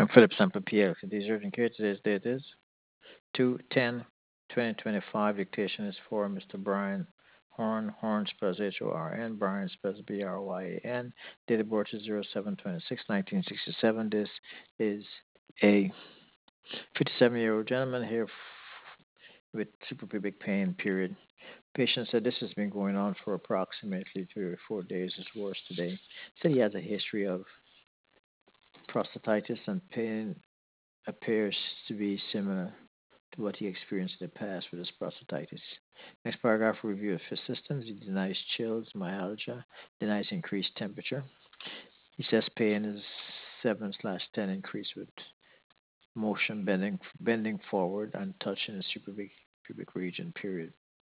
I'm Philip Sample PLC. Today's urgent care. Today's date is 2/10/2025. Dictation is for Mr. Brian Horn. Horn spells Horn. Brian spells Bryan. Date of birth is 07/26/1967. This is a 57-year-old gentleman here with suprapubic pain, period. Patient said this has been going on for approximately 3 or 4 days. It's worse today. Said he has a history of prostatitis and pain appears to be similar to what he experienced in the past with his prostatitis. Next paragraph, review of his systems. He denies chills, myalgia, denies increased temperature. He says pain is 7/10 increase with motion bending forward and touching the pubic region, period.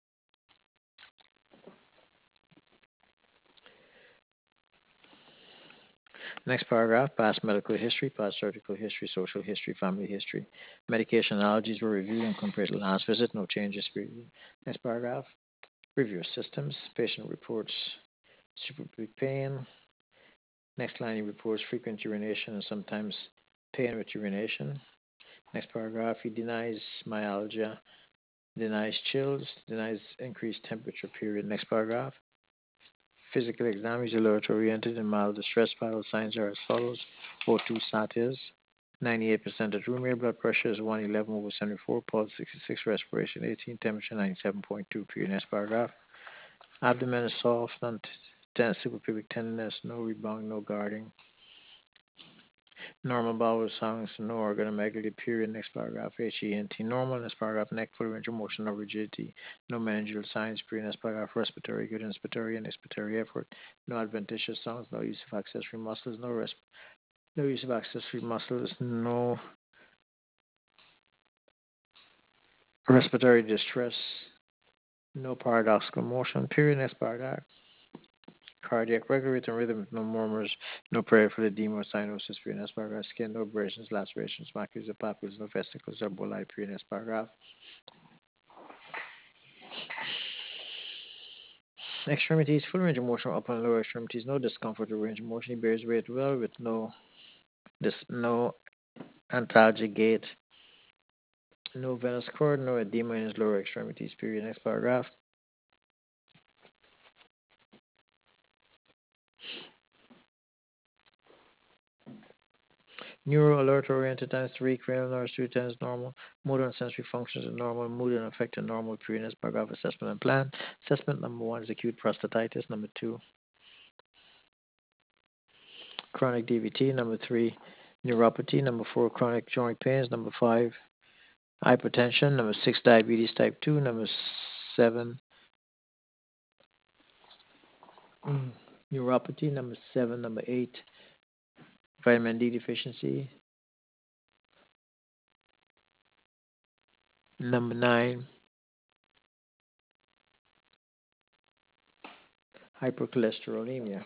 Next paragraph, past medical history, past surgical history, social history, family history. Medication allergies were reviewed and compared to last visit. No changes. Period. Next paragraph, review of systems. Patient reports suprapubic pain. Next line, he reports frequent urination and sometimes pain with urination. Next paragraph, he denies myalgia, denies chills, denies increased temperature, period. Next paragraph, physical exam, he's alert oriented and mild distress. Vital signs are as follows: O2 status, 98% at room air, blood pressure is 111/74, pulse 66, respiration 18, temperature 97.2, period. Next paragraph, abdomen is soft, non-tense suprapubic tenderness, no rebound, no guarding. Normal bowel sounds, no organomegaly, period. Next paragraph, HENT, normal. Next paragraph, neck full range of motion, no rigidity, no meningeal signs, period. Next paragraph, respiratory, good inspiratory and expiratory effort, no adventitious sounds, no use of accessory muscles, no use of accessory muscles, no respiratory distress, no paradoxical motion, period. Next paragraph, cardiac regular rhythm, no murmurs, no peripheral edema or cyanosis, period. Next paragraph, skin, no abrasions, lacerations, macules or papules, no vesicles or bullae, period. Next paragraph, extremities, full range of motion, upper and lower extremities, no discomfort or range of motion. He bears weight well with no antalgic gait, no venous cord, no edema in his lower extremities, period. Next paragraph. Neuro alert oriented times 3, cranial nerves 2 times normal, motor and sensory functions are normal, mood and affect are normal, period. Next paragraph, assessment and plan. Assessment number 1 is acute prostatitis, number 2, chronic DVT, number 3, neuropathy, number 4, chronic joint pains, number 5, hypertension, number 6, diabetes type 2, number 7, neuropathy, number 7, number 8, vitamin D deficiency, number 9, hypercholesterolemia.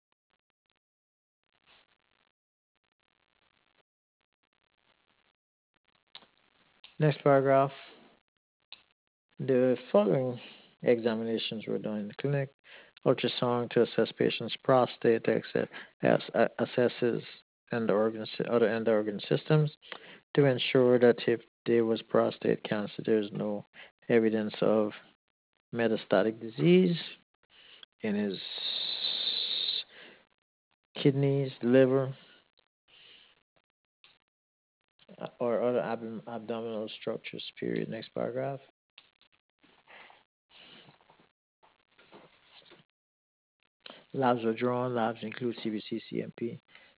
Next paragraph, the following examinations were done in the clinic. Ultrasound to assess patient's prostate, assesses other end organ systems to ensure that if there was prostate cancer, there's no evidence of metastatic disease in his kidneys, liver, or other abdominal structures, period. Next paragraph. Labs were drawn. Labs include CBC, CMP,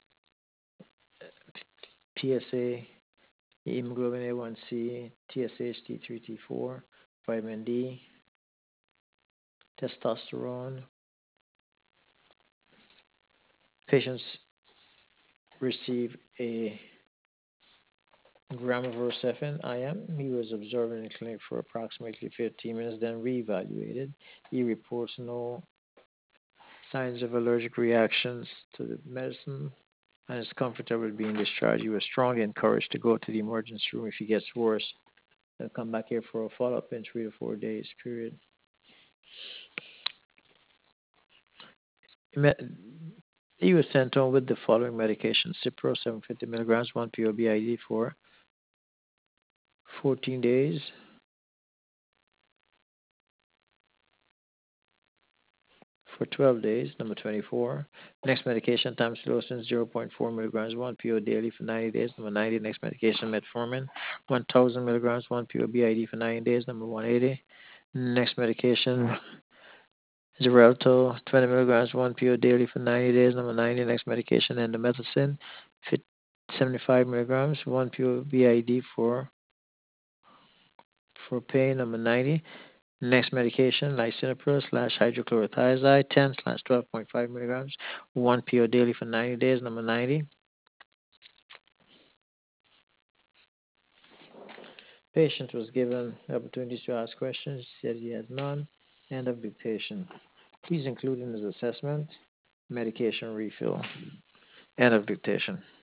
PSA, hemoglobin A1C, TSH, T3, T4, vitamin D, testosterone. Patients receive a gram of Vorcephin IM. He was observed in the clinic for approximately 15 minutes, then reevaluated. He reports no signs of allergic reactions to the medicine and is comfortable being discharged. He was strongly encouraged to go to the emergency room if he gets worse. Then come back here for a follow-up in 3 to 4 days, period. He was sent home with the following medication: Cipro 750 milligrams, 1 PO BID for 14 days. For 12 days. Number 24. Next medication, tamsulosin 0.4 milligrams, 1 PO daily for 90 days. Number 90. Next medication, metformin 1000 milligrams, 1 PO BID for 90 days. Number 180. Next medication, Xarelto 20 milligrams, 1 PO daily for 90 days. Number 90. Next medication, endomethacin 75 milligrams, 1 PO BID for pain. Number 90. Next medication, lisinopril slash hydrochlorothiazide 10 slash 12.5 milligrams, 1 PO daily for 90 days. Number 90. Patient was given opportunities to ask questions. He said he had none. End of dictation. Please include in his assessment medication refill. End of dictation.